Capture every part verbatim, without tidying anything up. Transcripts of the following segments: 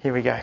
Here we go.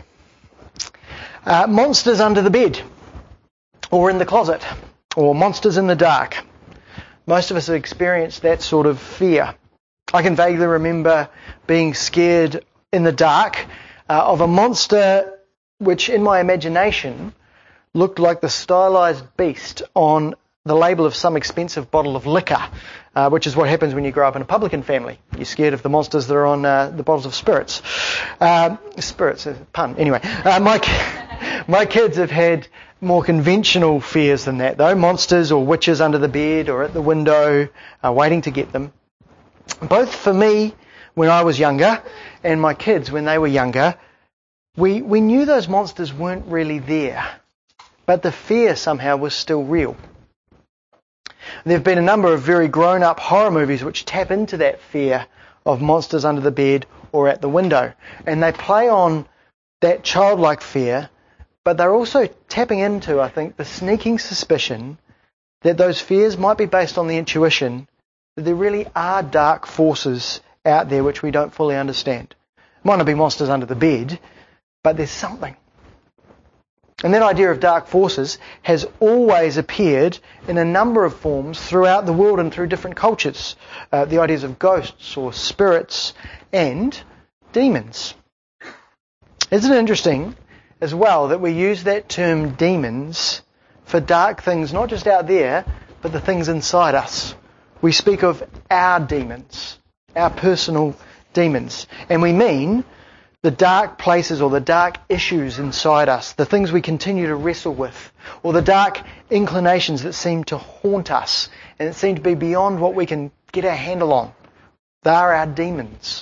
Uh, monsters under the bed, or in the closet, or monsters in the dark. Most of us have experienced that sort of fear. I can vaguely remember being scared in the dark uh, of a monster which, in my imagination, looked like the stylized beast on the label of some expensive bottle of liquor, uh, which is what happens when you grow up in a publican family. You're scared of the monsters that are on uh, the bottles of spirits. Uh, spirits, a pun. Anyway, uh, my, my kids have had more conventional fears than that, though. Monsters or witches under the bed or at the window, uh, waiting to get them. Both for me when I was younger and my kids when they were younger, we, we knew those monsters weren't really there, but the fear somehow was still real. There have been a number of very grown-up horror movies which tap into that fear of monsters under the bed or at the window. And they play on that childlike fear, but they're also tapping into, I think, the sneaking suspicion that those fears might be based on the intuition that there really are dark forces out there which we don't fully understand. It might not be monsters under the bed, but there's something. And that idea of dark forces has always appeared in a number of forms throughout the world and through different cultures. Uh, the ideas of ghosts or spirits and demons. Isn't it interesting as well that we use that term demons for dark things, not just out there, but the things inside us? We speak of our demons, our personal demons. And we mean the dark places or the dark issues inside us, the things we continue to wrestle with, or the dark inclinations that seem to haunt us and that seem to be beyond what we can get our handle on. They are our demons.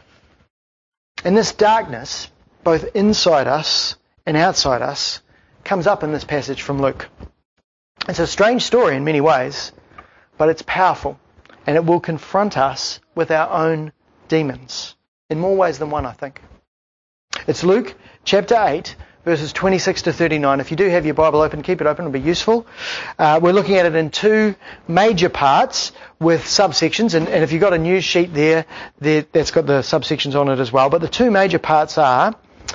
And this darkness, both inside us and outside us, comes up in this passage from Luke. It's a strange story in many ways, but it's powerful, and it will confront us with our own demons, in more ways than one, I think. It's Luke chapter eight, verses twenty-six to thirty-nine. If you do have your Bible open, keep it open, it'll be useful. Uh, we're looking at it in two major parts with subsections, and, and if you've got a news sheet there, there, that's got the subsections on it as well. But the two major parts are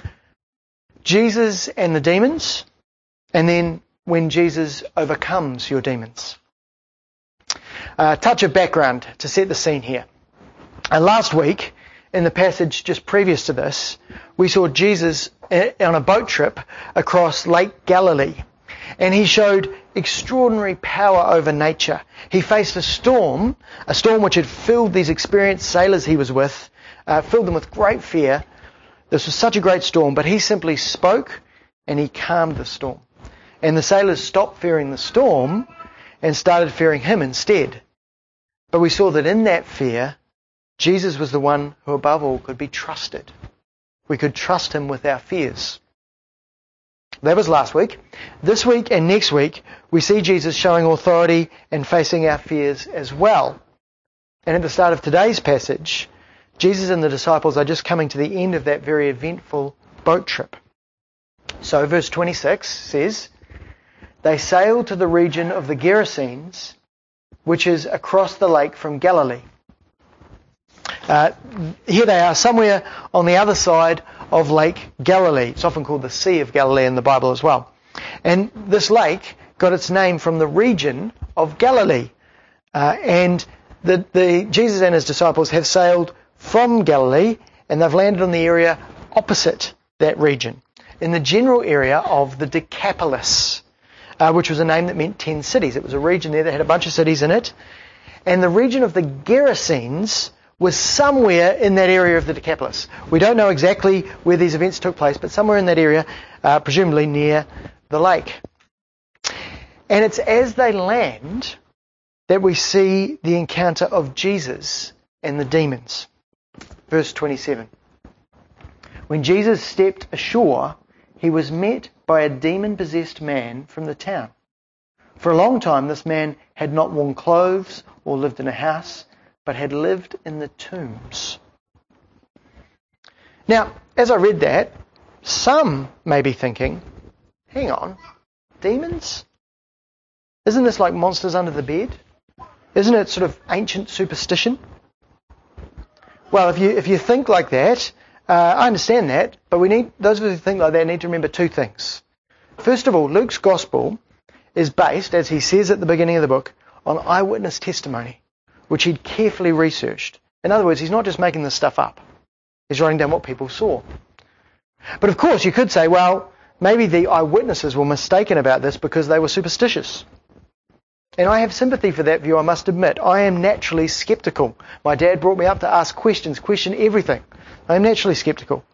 Jesus and the demons, and then when Jesus overcomes your demons. A touch of background to set the scene here. Uh, last week, in the passage just previous to this, we saw Jesus on a boat trip across Lake Galilee, and he showed extraordinary power over nature. He faced a storm, a storm which had filled these experienced sailors he was with, uh, filled them with great fear. This was such a great storm, but he simply spoke and he calmed the storm. And the sailors stopped fearing the storm and started fearing him instead. But we saw that in that fear, Jesus was the one who above all could be trusted. We could trust him with our fears. That was last week. This week and next week, we see Jesus showing authority and facing our fears as well. And at the start of today's passage, Jesus and the disciples are just coming to the end of that very eventful boat trip. So verse twenty-six says, they sailed to the region of the Gerasenes, which is across the lake from Galilee. Uh, here they are, somewhere on the other side of Lake Galilee. It's often called the Sea of Galilee in the Bible as well. And this lake got its name from the region of Galilee. Uh, and the, the Jesus and his disciples have sailed from Galilee, and they've landed on the area opposite that region, in the general area of the Decapolis, uh, which was a name that meant ten cities. It was a region there that had a bunch of cities in it. And the region of the Gerasenes was somewhere in that area of the Decapolis. We don't know exactly where these events took place, but somewhere in that area, uh, presumably near the lake. And it's as they land that we see the encounter of Jesus and the demons. Verse twenty-seven. When Jesus stepped ashore, he was met by a demon-possessed man from the town. For a long time, this man had not worn clothes or lived in a house, but had lived in the tombs. Now, as I read that, some may be thinking, hang on, demons? Isn't this like monsters under the bed? Isn't it sort of ancient superstition? Well, if you if you think like that, Uh, I understand that, but we need those of us who think like that need to remember two things. First of all, Luke's gospel is based, as he says at the beginning of the book, on eyewitness testimony, which he'd carefully researched. In other words, he's not just making this stuff up. He's writing down what people saw. But of course, you could say, well, maybe the eyewitnesses were mistaken about this because they were superstitious. And I have sympathy for that view, I must admit. I am naturally skeptical. My dad brought me up to ask questions, question everything. I am naturally skeptical.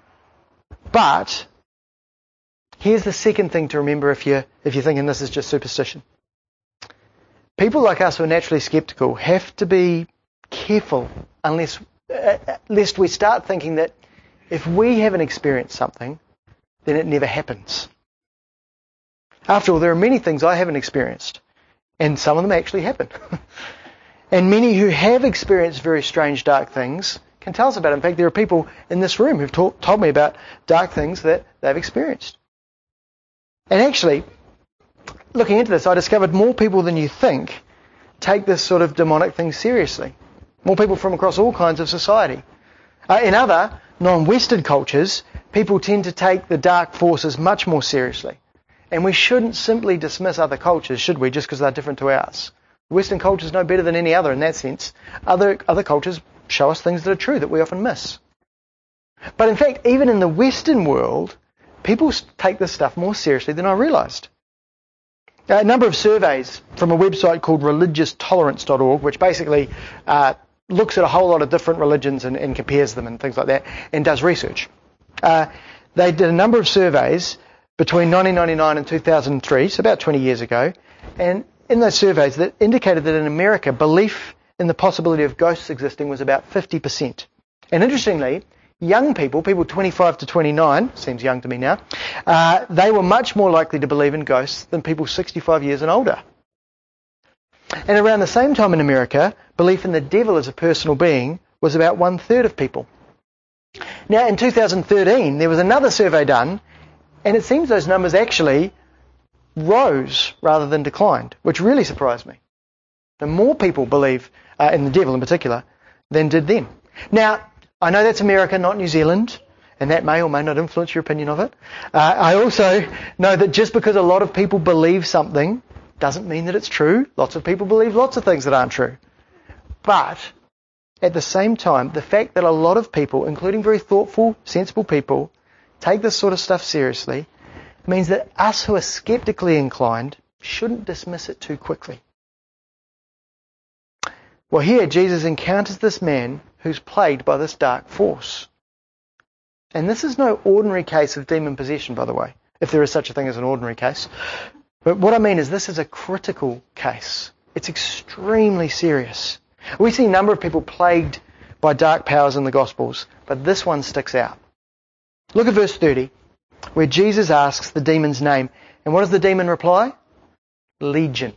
But here's the second thing to remember if you're, if you're thinking this is just superstition. People like us who are naturally skeptical have to be careful unless, uh, lest we start thinking that if we haven't experienced something, then it never happens. After all, there are many things I haven't experienced, and some of them actually happen. And many who have experienced very strange, dark things can tell us about it. In fact, there are people in this room who've talk, told me about dark things that they've experienced. And actually, looking into this, I discovered more people than you think take this sort of demonic thing seriously. More people from across all kinds of society. Uh, in other non-Western cultures, people tend to take the dark forces much more seriously. And we shouldn't simply dismiss other cultures, should we, just because they're different to ours. Western culture is no better than any other in that sense. Other, other cultures show us things that are true that we often miss. But in fact, even in the Western world, people take this stuff more seriously than I realised. A number of surveys from a website called religious tolerance dot org, which basically uh, looks at a whole lot of different religions and, and compares them and things like that, and does research. Uh, they did a number of surveys between nineteen ninety-nine and two thousand three, so about twenty years ago, and in those surveys that indicated that in America, belief in the possibility of ghosts existing was about fifty percent. And interestingly, young people, people twenty-five to twenty-nine, seems young to me now, uh, they were much more likely to believe in ghosts than people sixty-five years and older. And around the same time in America, belief in the devil as a personal being was about one third of people. Now in two thousand thirteen, there was another survey done, and it seems those numbers actually rose rather than declined, which really surprised me. And more people believe uh, in the devil in particular than did then. Now, I know that's America, not New Zealand, and that may or may not influence your opinion of it. Uh, I also know that just because a lot of people believe something doesn't mean that it's true. Lots of people believe lots of things that aren't true. But at the same time, the fact that a lot of people, including very thoughtful, sensible people, take this sort of stuff seriously means that us who are skeptically inclined shouldn't dismiss it too quickly. Well, here Jesus encounters this man who's plagued by this dark force. And this is no ordinary case of demon possession, by the way, if there is such a thing as an ordinary case. But what I mean is this is a critical case. It's extremely serious. We see a number of people plagued by dark powers in the Gospels, but this one sticks out. Look at verse thirty, where Jesus asks the demon's name. And what does the demon reply? Legion.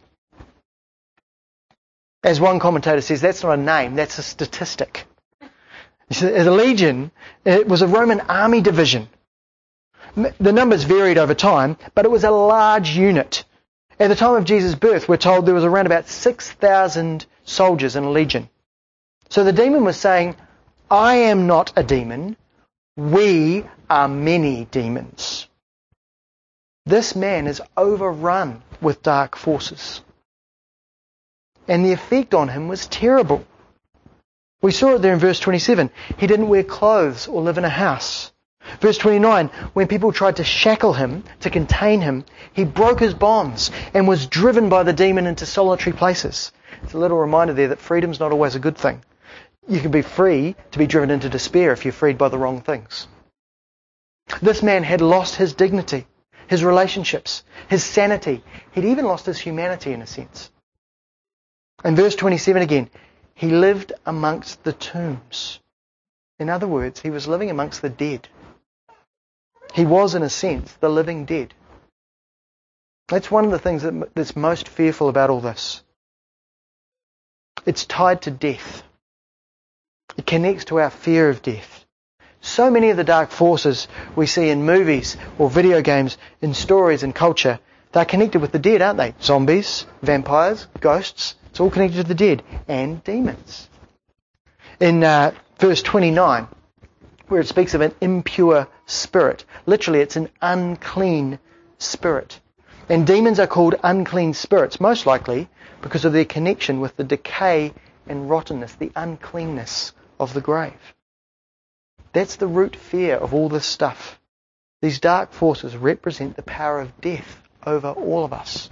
As one commentator says, that's not a name, that's a statistic. The legion, it was a Roman army division. The numbers varied over time, but it was a large unit. At the time of Jesus' birth, we're told there was around about six thousand soldiers in a legion. So the demon was saying, I am not a demon, we are many demons. This man is overrun with dark forces. And the effect on him was terrible. We saw it there in verse twenty-seven. He didn't wear clothes or live in a house. Verse twenty-nine, when people tried to shackle him, to contain him, he broke his bonds and was driven by the demon into solitary places. It's a little reminder there that freedom's not always a good thing. You can be free to be driven into despair if you're freed by the wrong things. This man had lost his dignity, his relationships, his sanity. He'd even lost his humanity in a sense. In verse twenty-seven again, he lived amongst the tombs. In other words, he was living amongst the dead. He was, in a sense, the living dead. That's one of the things that, that's most fearful about all this. It's tied to death. It connects to our fear of death. So many of the dark forces we see in movies or video games, in stories and culture, they're connected with the dead, aren't they? Zombies, vampires, ghosts. It's all connected to the dead and demons. In uh, verse twenty-nine, where it speaks of an impure spirit. Literally, it's an unclean spirit. And demons are called unclean spirits, most likely because of their connection with the decay and rottenness, the uncleanness of the grave. That's the root fear of all this stuff. These dark forces represent the power of death over all of us.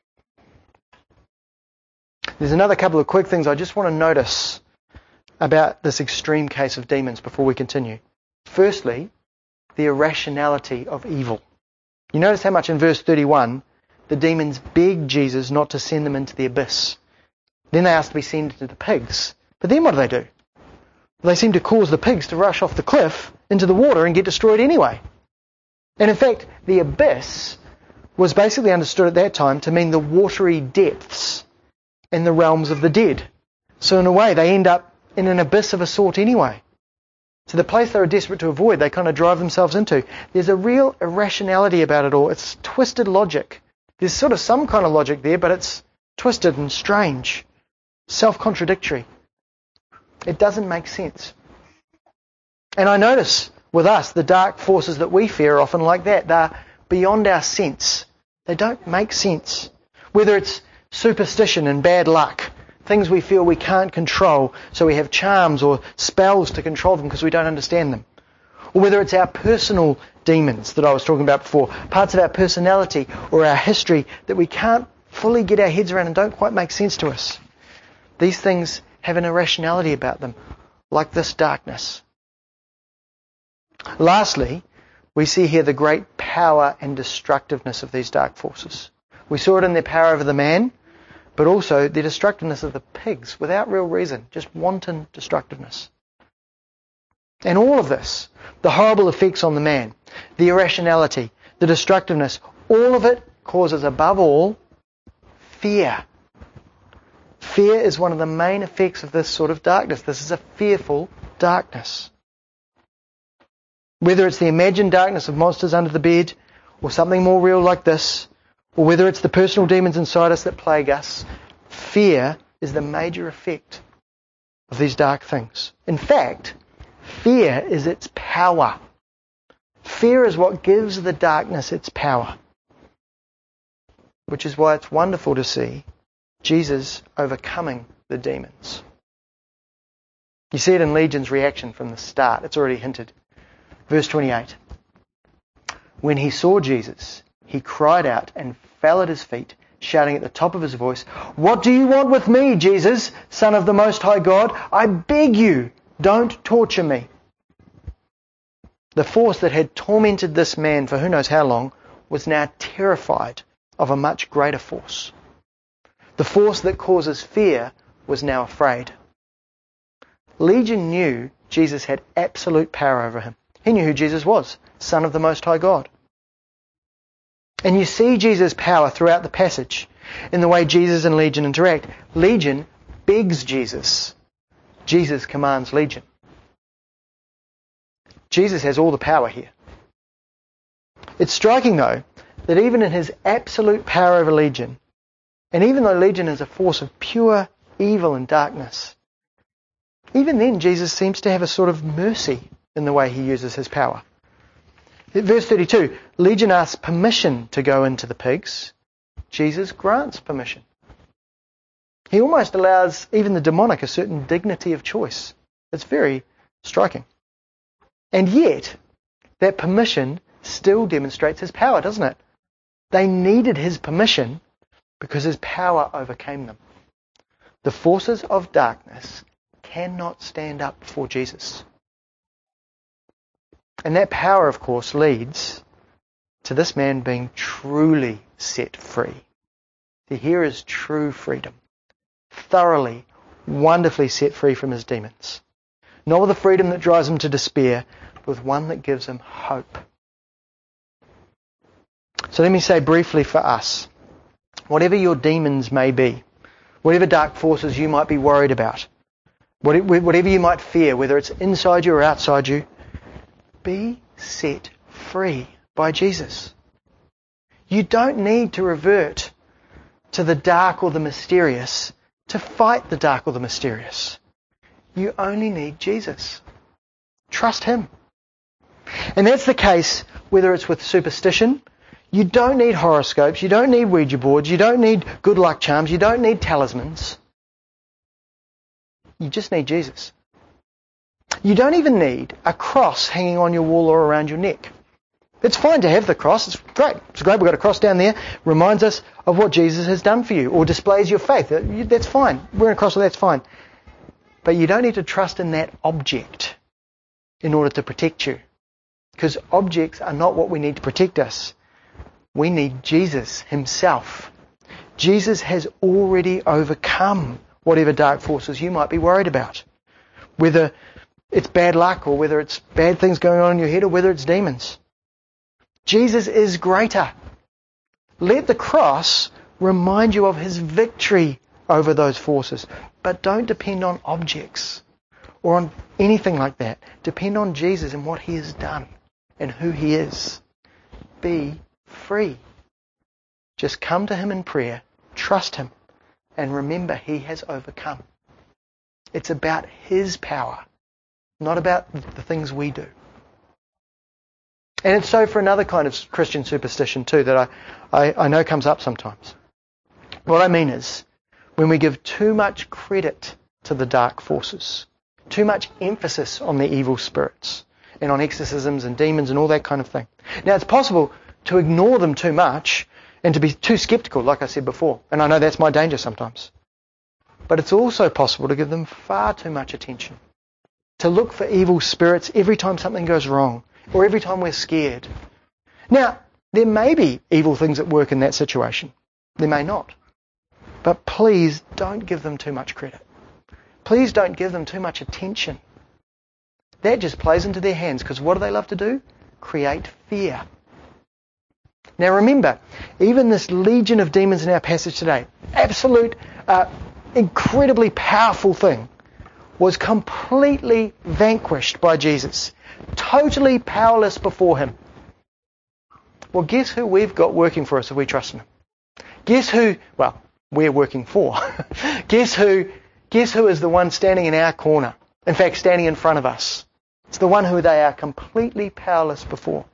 There's another couple of quick things I just want to notice about this extreme case of demons before we continue. Firstly, the irrationality of evil. You notice how much in verse thirty-one the demons beg Jesus not to send them into the abyss. Then they ask to be sent into the pigs. But then what do they do? They seem to cause the pigs to rush off the cliff into the water and get destroyed anyway. And in fact, the abyss was basically understood at that time to mean the watery depths in the realms of the dead. So in a way, they end up in an abyss of a sort anyway. So the place they were desperate to avoid, they kind of drive themselves into. There's a real irrationality about it all. It's twisted logic. There's sort of some kind of logic there, but it's twisted and strange, self-contradictory. It doesn't make sense. And I notice with us, the dark forces that we fear are often like that. They're beyond our sense. They don't make sense. Whether it's superstition and bad luck, things we feel we can't control, so we have charms or spells to control them because we don't understand them. Or whether it's our personal demons that I was talking about before, parts of our personality or our history that we can't fully get our heads around and don't quite make sense to us. These things have an irrationality about them, like this darkness. Lastly, we see here the great power and destructiveness of these dark forces. We saw it in their power over the man, but also the destructiveness of the pigs without real reason, just wanton destructiveness. And all of this, the horrible effects on the man, the irrationality, the destructiveness, all of it causes above all fear. Fear is one of the main effects of this sort of darkness. This is a fearful darkness. Whether it's the imagined darkness of monsters under the bed, or something more real like this, or whether it's the personal demons inside us that plague us, fear is the major effect of these dark things. In fact, fear is its power. Fear is what gives the darkness its power. Which is why it's wonderful to see Jesus overcoming the demons. You see it in Legion's reaction from the start. It's already hinted. Verse twenty-eight. When he saw Jesus, he cried out and fell at his feet, shouting at the top of his voice, "What do you want with me, Jesus, Son of the Most High God? I beg you, don't torture me." The force that had tormented this man for who knows how long was now terrified of a much greater force. The force that causes fear was now afraid. Legion knew Jesus had absolute power over him. He knew who Jesus was, Son of the Most High God. And you see Jesus' power throughout the passage in the way Jesus and Legion interact. Legion begs Jesus. Jesus commands Legion. Jesus has all the power here. It's striking, though, that even in his absolute power over Legion, and even though Legion is a force of pure evil and darkness, even then Jesus seems to have a sort of mercy in the way he uses his power. Verse thirty-two, Legion asks permission to go into the pigs. Jesus grants permission. He almost allows even the demonic a certain dignity of choice. It's very striking. And yet, that permission still demonstrates his power, doesn't it? They needed his permission because his power overcame them. The forces of darkness cannot stand up before Jesus. And that power, of course, leads to this man being truly set free. See, here is true freedom. Thoroughly, wonderfully set free from his demons. Not with a freedom that drives him to despair, but with one that gives him hope. So let me say briefly for us, whatever your demons may be, whatever dark forces you might be worried about, whatever you might fear, whether it's inside you or outside you, be set free by Jesus. You don't need to revert to the dark or the mysterious to fight the dark or the mysterious. You only need Jesus. Trust him. And that's the case whether it's with superstition. You don't need horoscopes, you don't need Ouija boards, you don't need good luck charms, you don't need talismans. You just need Jesus. You don't even need a cross hanging on your wall or around your neck. It's fine to have the cross. It's great. It's great we've got a cross down there. Reminds us of what Jesus has done for you or displays your faith. That's fine. Wearing a cross, that's fine. But you don't need to trust in that object in order to protect you. Because objects are not what we need to protect us. We need Jesus himself. Jesus has already overcome whatever dark forces you might be worried about. Whether it's bad luck or whether it's bad things going on in your head or whether it's demons. Jesus is greater. Let the cross remind you of his victory over those forces. But don't depend on objects or on anything like that. Depend on Jesus and what he has done and who he is. Be free. Just come to him in prayer, trust him, and remember he has overcome. It's about his power, not about the things we do. And it's so for another kind of Christian superstition too that I, I, I know comes up sometimes. What I mean is when we give too much credit to the dark forces, too much emphasis on the evil spirits and on exorcisms and demons and all that kind of thing. Now it's possible to ignore them too much and to be too sceptical, like I said before. And I know that's my danger sometimes. But it's also possible to give them far too much attention. To look for evil spirits every time something goes wrong or every time we're scared. Now, there may be evil things at work in that situation. There may not. But please don't give them too much credit. Please don't give them too much attention. That just plays into their hands because what do they love to do? Create fear. Now remember, even this legion of demons in our passage today, absolute, uh, incredibly powerful thing, was completely vanquished by Jesus. Totally powerless before him. Well, guess who we've got working for us if we trust in him? Guess who, well, we're working for. guess who, guess who is the one standing in our corner? In fact, standing in front of us. It's the one who they are completely powerless before.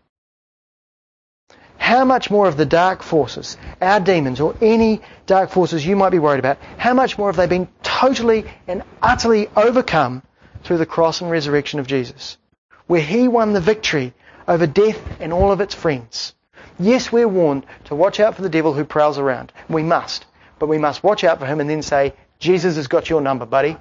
How much more of the dark forces, our demons, or any dark forces you might be worried about, how much more have they been totally and utterly overcome through the cross and resurrection of Jesus, where he won the victory over death and all of its friends. Yes, we're warned to watch out for the devil who prowls around. We must. But we must watch out for him and then say, Jesus has got your number, buddy.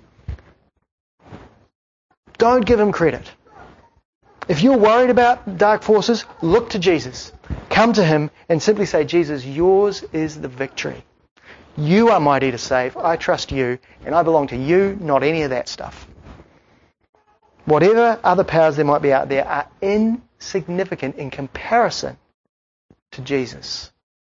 Don't give him credit. If you're worried about dark forces, look to Jesus. Come to him and simply say, Jesus, yours is the victory. You are mighty to save. I trust you, and I belong to you, not any of that stuff. Whatever other powers there might be out there are insignificant in comparison to Jesus.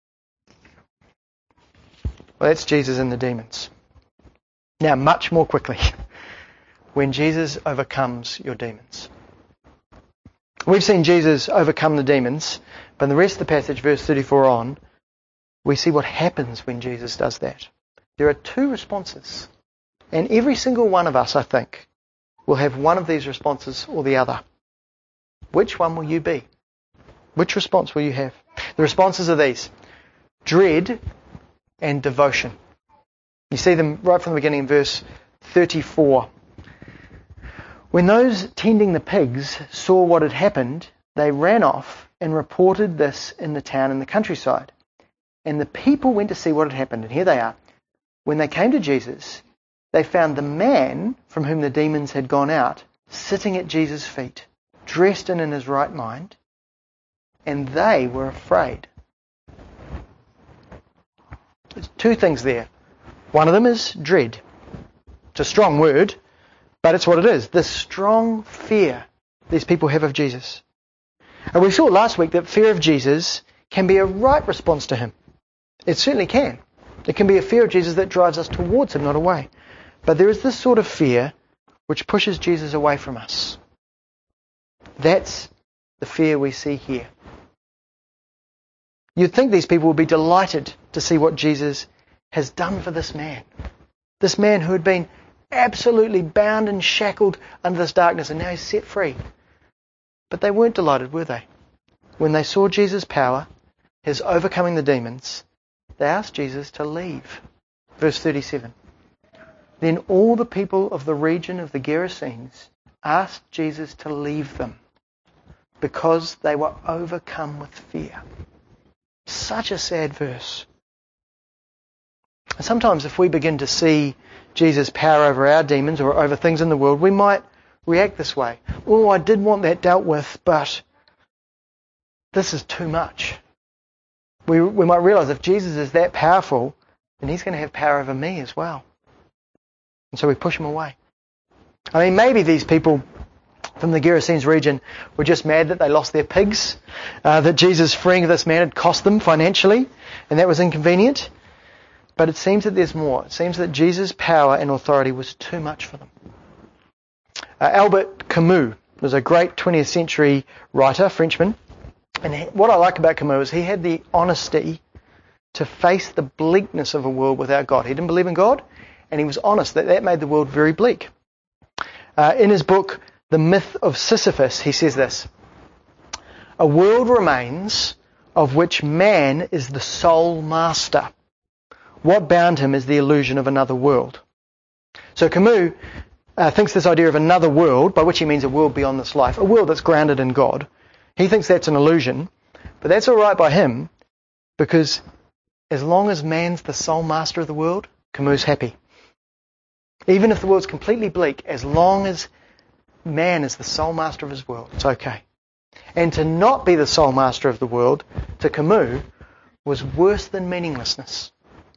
Well, that's Jesus and the demons. Now, much more quickly, when Jesus overcomes your demons. We've seen Jesus overcome the demons, but in the rest of the passage, verse thirty-four on, we see what happens when Jesus does that. There are two responses. And every single one of us, I think, will have one of these responses or the other. Which one will you be? Which response will you have? The responses are these: dread and devotion. You see them right from the beginning in verse thirty-four. When those tending the pigs saw what had happened, they ran off and reported this in the town and the countryside. And the people went to see what had happened. And here they are. When they came to Jesus, they found the man from whom the demons had gone out sitting at Jesus' feet, dressed and in his right mind, and they were afraid. There's two things there. One of them is dread. It's a strong word, but it's what it is. The strong fear these people have of Jesus. And we saw last week that fear of Jesus can be a right response to him. It certainly can. It can be a fear of Jesus that drives us towards him, not away. But there is this sort of fear which pushes Jesus away from us. That's the fear we see here. You'd think these people would be delighted to see what Jesus has done for this man. This man who had been absolutely bound and shackled under this darkness, and now he's set free. But they weren't delighted, were they? When they saw Jesus' power, his overcoming the demons, they asked Jesus to leave. Verse thirty-seven. Then all the people of the region of the Gerasenes asked Jesus to leave them because they were overcome with fear. Such a sad verse. And sometimes if we begin to see Jesus' power over our demons or over things in the world, we might react this way. Oh, I did want that dealt with, but this is too much. We, we might realise if Jesus is that powerful, then he's going to have power over me as well. And so we push him away. I mean, maybe these people from the Gerasenes region were just mad that they lost their pigs, uh, that Jesus freeing this man had cost them financially, and that was inconvenient. But it seems that there's more. It seems that Jesus' power and authority was too much for them. Uh, Albert Camus was a great twentieth century writer, Frenchman. And he, what I like about Camus is he had the honesty to face the bleakness of a world without God. He didn't believe in God, and he was honest that that made the world very bleak. Uh, in his book, The Myth of Sisyphus, he says this: a world remains of which man is the sole master. What bound him is the illusion of another world. So Camus uh, thinks this idea of another world, by which he means a world beyond this life, a world that's grounded in God. He thinks that's an illusion, but that's all right by him, because as long as man's the sole master of the world, Camus' happy. Even if the world's completely bleak, as long as man is the sole master of his world, it's okay. And to not be the sole master of the world, to Camus, was worse than meaninglessness.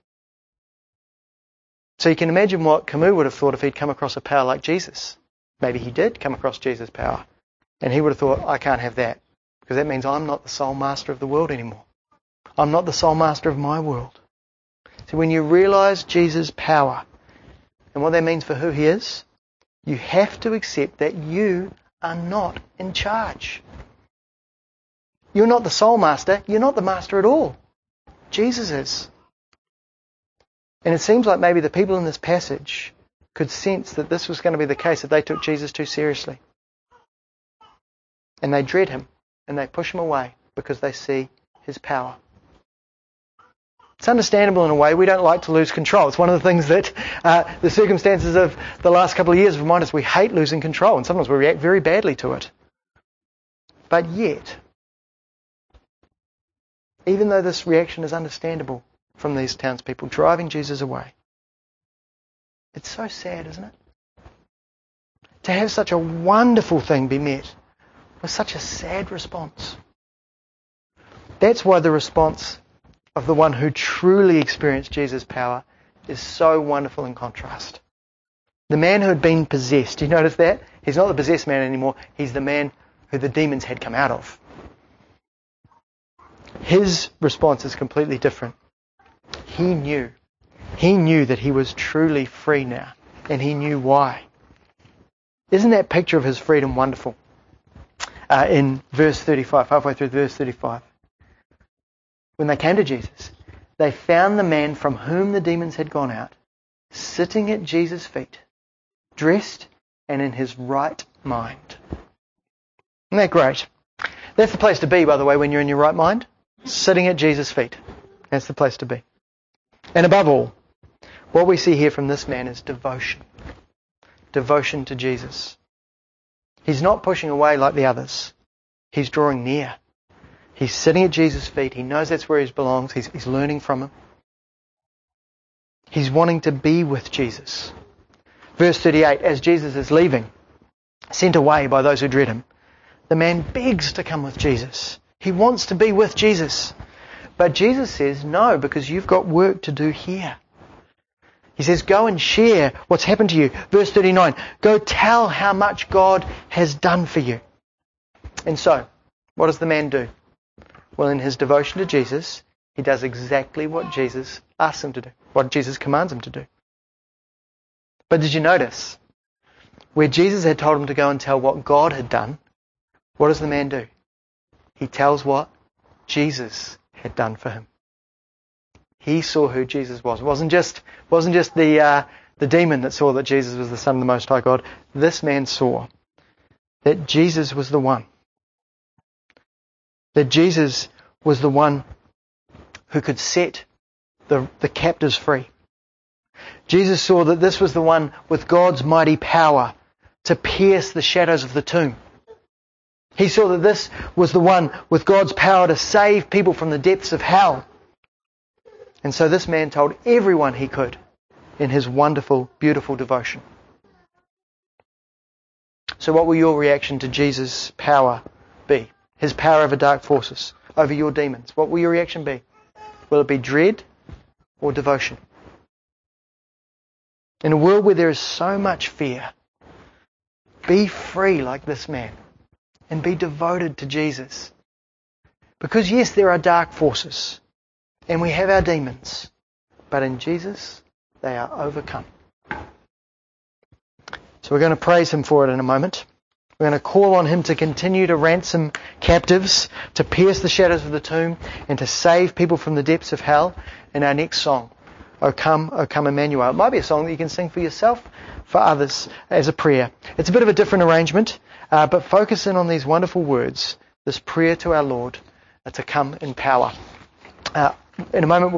So you can imagine what Camus would have thought if he'd come across a power like Jesus. Maybe he did come across Jesus' power. And he would have thought, I can't have that, because that means I'm not the sole master of the world anymore. I'm not the sole master of my world. So when you realise Jesus' power and what that means for who he is, you have to accept that you are not in charge. You're not the sole master. You're not the master at all. Jesus is. And it seems like maybe the people in this passage could sense that this was going to be the case if they took Jesus too seriously. And they dread him, and they push him away because they see his power. It's understandable in a way. We don't like to lose control. It's one of the things that uh, the circumstances of the last couple of years remind us we hate losing control, and sometimes we react very badly to it. But yet, even though this reaction is understandable from these townspeople driving Jesus away, it's so sad, isn't it? To have such a wonderful thing be met with such a sad response. That's why the response of the one who truly experienced Jesus' power is so wonderful in contrast. The man who had been possessed, do you notice that? He's not the possessed man anymore. He's the man who the demons had come out of. His response is completely different. He knew. He knew that he was truly free now, and he knew why. Isn't that picture of his freedom wonderful? Uh, in verse thirty-five, halfway through verse thirty-five. When they came to Jesus, they found the man from whom the demons had gone out, sitting at Jesus' feet, dressed and in his right mind. Isn't that great? That's the place to be, by the way, when you're in your right mind. Sitting at Jesus' feet. That's the place to be. And above all, what we see here from this man is devotion. Devotion to Jesus. He's not pushing away like the others. He's drawing near. He's sitting at Jesus' feet. He knows that's where he belongs. He's, he's learning from him. He's wanting to be with Jesus. Verse thirty-eight, as Jesus is leaving, sent away by those who dread him, the man begs to come with Jesus. He wants to be with Jesus. But Jesus says, no, because you've got work to do here. He says, go and share what's happened to you. Verse thirty-nine, go tell how much God has done for you. And so, what does the man do? Well, in his devotion to Jesus, he does exactly what Jesus asks him to do, what Jesus commands him to do. But did you notice? Where Jesus had told him to go and tell what God had done, what does the man do? He tells what Jesus had done for him. He saw who Jesus was. It wasn't just, wasn't just the, uh, the demon that saw that Jesus was the Son of the Most High God. This man saw that Jesus was the one that Jesus was the one who could set the, the captives free. Jesus saw that this was the one with God's mighty power to pierce the shadows of the tomb. He saw that this was the one with God's power to save people from the depths of hell. And so this man told everyone he could in his wonderful, beautiful devotion. So what will your reaction to Jesus' power be? His power over dark forces, over your demons. What will your reaction be? Will it be dread or devotion? In a world where there is so much fear, be free like this man and be devoted to Jesus. Because yes, there are dark forces and we have our demons, but in Jesus, they are overcome. So we're going to praise Him for it in a moment. We're going to call on Him to continue to ransom captives, to pierce the shadows of the tomb, and to save people from the depths of hell in our next song, O Come, O Come Emmanuel. It might be a song that you can sing for yourself, for others, as a prayer. It's a bit of a different arrangement, uh, but focus in on these wonderful words, this prayer to our Lord uh, to come in power. Uh, in a moment,